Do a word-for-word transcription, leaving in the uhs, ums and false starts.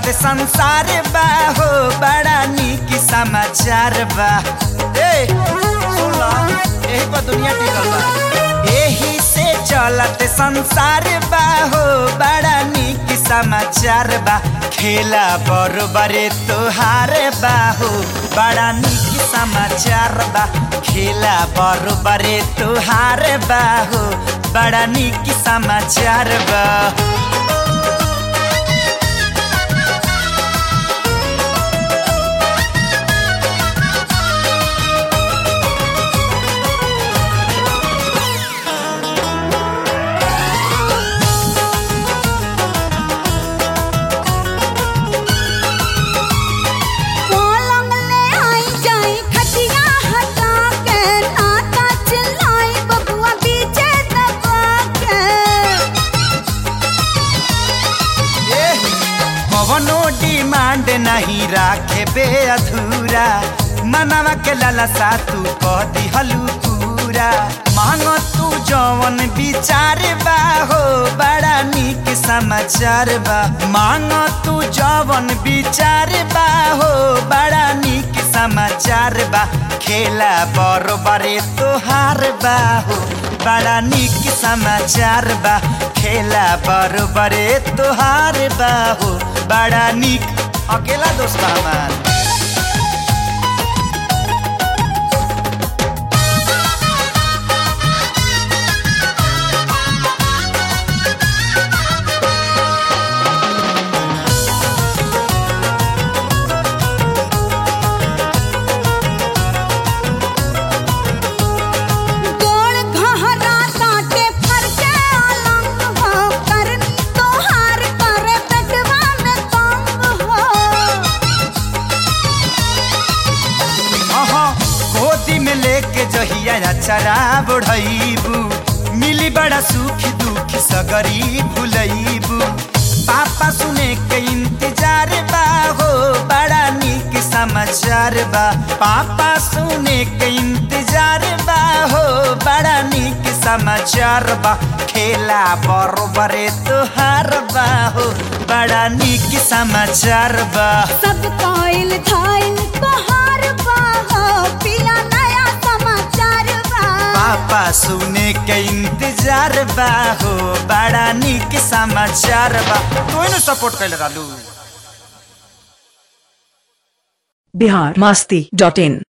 चलत संसार बा हो बड़ा नीक समाचार बा। ए सुनला एही पर दुनिया टिकल बा, एही से चलत संसार बा हो बड़ा नीक समाचार बा। खेला बरोबरे तोहार बा हो बड़ा नीक समाचार बा। खेला बरोबरे तोहार बा हो बड़ा नीक समाचार बा। कवनो डिमांड नहीं राखे बे अधूरा, मनवा के लालसा तू कह दिहलू पूरा। मांगो तू जवन विचार बा हो बड़ा नीक समाचार बा। मांगो तू जवन विचार बा हो बड़ा नीक समाचार बा। खेला बरोबरे तोहार बा हो बड़ा नीक समाचार बा। खेला बरोबरे तोहार बा हो बड़ा नीक। अकेला दोस्त हमार लेके जहिया चरा बढ़ाइबू, मिली बड़ा सुख दुख सगरी भुलैबू। पापा सुने के इंतजार बा हो बड़ा नीक समाचार बा। पापा सुने के इंतजार बा हो बड़ा नीक समाचार बा। खेला बरोबरे तोहार बा हो बड़ा नीक समाचार बा। सब काइल थाइल तोहार बा हो पिया पापा सुने के इंतजार बा हो बड़ा नीक समाचार बा। तू इन्हें सपोर्ट कर रहलू। बिहार मस्ती डॉट इन